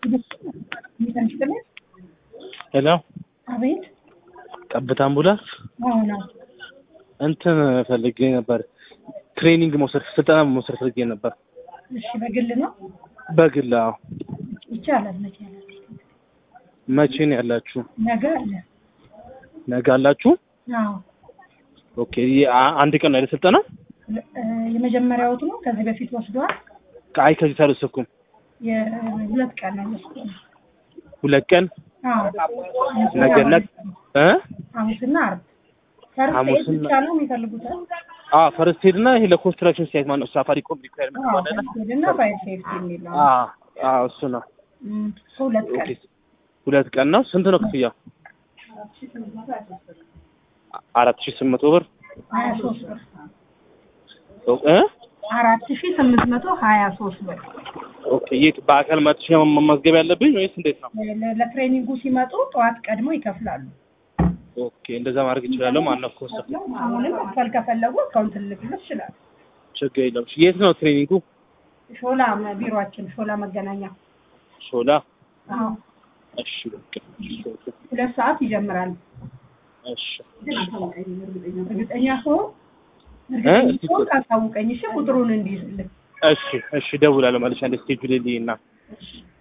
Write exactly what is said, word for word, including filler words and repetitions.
ሄሎ አቤት ቀብታ አምቡላንስ አዎ ነው እንትን ፈልጌ ነበር ትሬኒንግ መውሰድ ስልጠና መውሰድ ፈልጌ ነበር እሺ በግል ነው በግል አዎ ይቻላል መቼ ነው መቼ ነው ያላችሁ ነገ አለ ነገ አላችሁ አዎ ኦኬ አንድ ቀን ነው ስልጠና የመጀመሪያው ነው ከዚህ በፊት ወስዷል አይ ከዚህ ታልወሰድኩም የሁለት ቀን ነው ወስዷል ሁለት ቀን አዎ ነገ ነገ እ ሐሙስና ዓርብ ፈርስት ኤድ ነው የሚፈልጉት አዎ ፈርስት ኤድ እና ይሄ ለኮንስትራክሽን ሳይት ማለት ነው ሳፋሪኮም ሪኳየርመንት ማለት ነው እና ፋይር ሴፍቲ የሚለው አዎ አዎ እሱ ነው ሁለት ቀን ሁለት ቀን ነው ስንት ነው ክፍያው አራት ሺህ ስምንት መቶ ብር ሀያ ሦስት ብር እ አራት ሺህ ስምንት መቶ ሀያ ሦስት ብር ኦኬ የት በአካል መጥቼ መመዝገብ ያለብኝ ወይስ እንዴት ነው ለትሬኒንጉ ሲመጡ ጠዋት ቀድሞ ይከፍላሉ ኦኬ እንደዛ ማድረግ ይችላል ማለት ነው ኮርስ አሁንም መክፈል ከፈለጉ አካውንት ልልክልሽ ይችላል ችግር የለም የት ነው ትሬኒንጉ ሾላ ቢሮአችን ሾላ መገናኛ ሾላ አዎ እሺ በቃ ሁለት ሰዓት ይጀምራል እሺ እርግጠኛ ሰው እርግጠኛ ሰው ካሳውቀኝ እሺ ቁጥሩን እንዲይዝልኝ እሺ እሺ ደውላለሁ ማለት ነው ስኬጁል ልይና